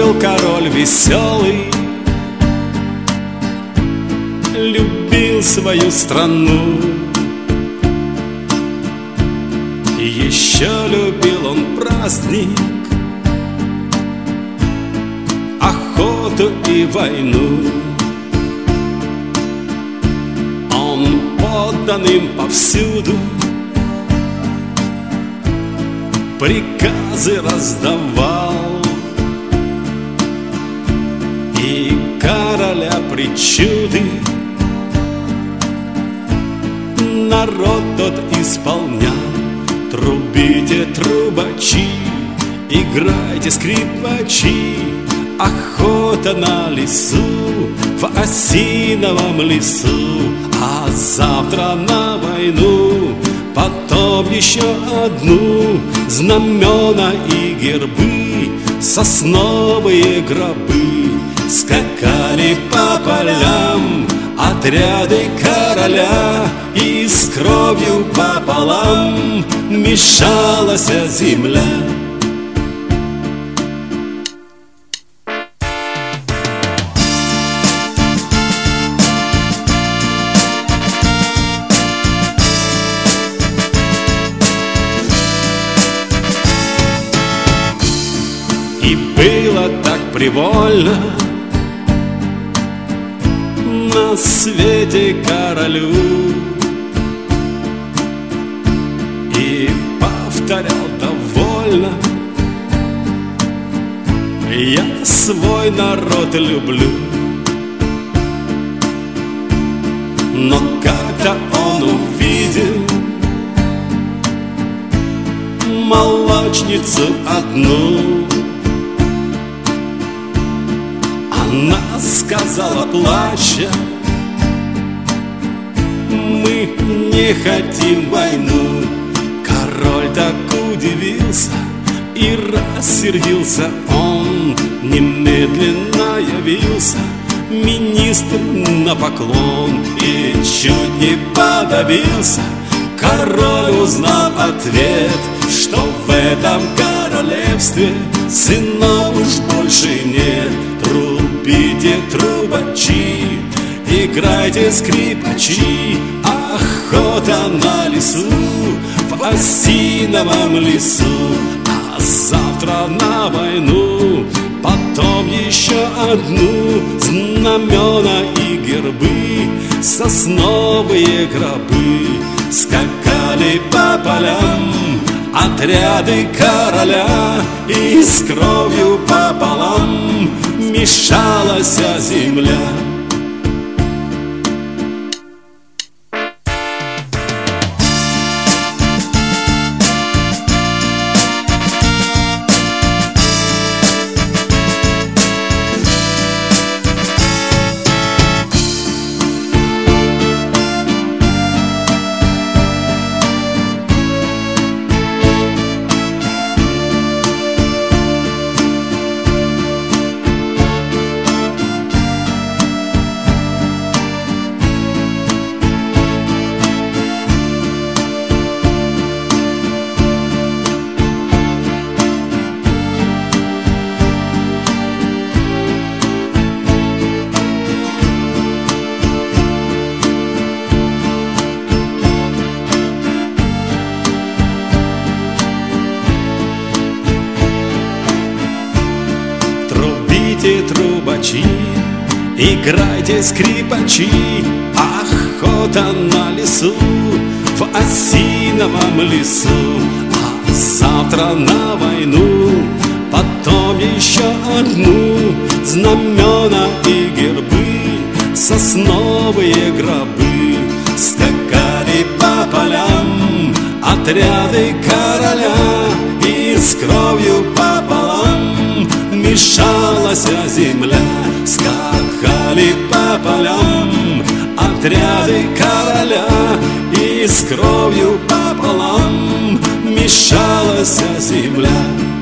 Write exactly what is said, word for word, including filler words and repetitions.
Жил-был король веселый, любил свою страну. И еще любил он праздник, охоту и войну. Он подданным повсюду приказы раздавал, и короля причуды народ тот исполнял. Трубите, трубачи, играйте, скрипачи, охота на лесу, в осиновом лесу. А завтра на войну, потом еще одну. Знамена и гербы, сосновые гробы. Скакали по полям отряды короля, и с кровью пополам мешалась земля. И было так привольно на свете королю, и повторял довольно: я свой народ люблю. Но когда он увидел молочницу одну, она сказала, плача: мы не хотим войну. Король так удивился и рассердился. Он немедленно явился, министр на поклон, и чуть не подавился. Король узнал ответ, что в этом королевстве сынов уж больше нет. Трубите, трубачи, играйте, скрипачи, охота на лесу, в осиновом лесу. А завтра на войну, потом еще одну. Знамена и гербы, сосновые гробы. Скакали по полям отряды короля, и с кровью пополам мешалась земля. Трубачи, играйте, скрипачи, охота на лесу, в осиновом лесу. А завтра на войну, потом еще одну. Знамена и гербы, сосновые гробы. Скакали по полям отряды короля, и с кровью пополам мешалась земля. Скакали по полям отряды короля, и с кровью пополам мешалась земля.